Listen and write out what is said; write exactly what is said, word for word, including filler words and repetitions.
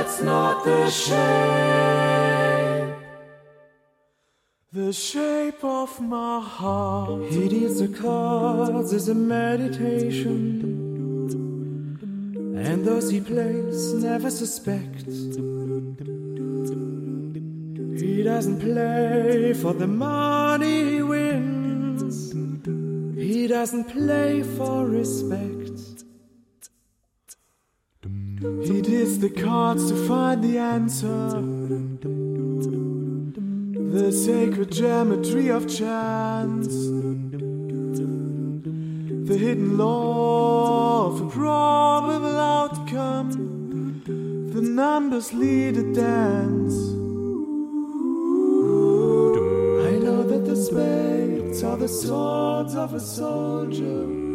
that's not the shape. The shape of my heart. He deals the cards as a meditation, and those he plays never suspect. He doesn't play for the money he wins. He doesn't play for respect. He deals the cards to find the answer, the sacred geometry of chance, the hidden law of a probable outcome. The numbers lead a dance. I know that the spades are the swords of a soldier.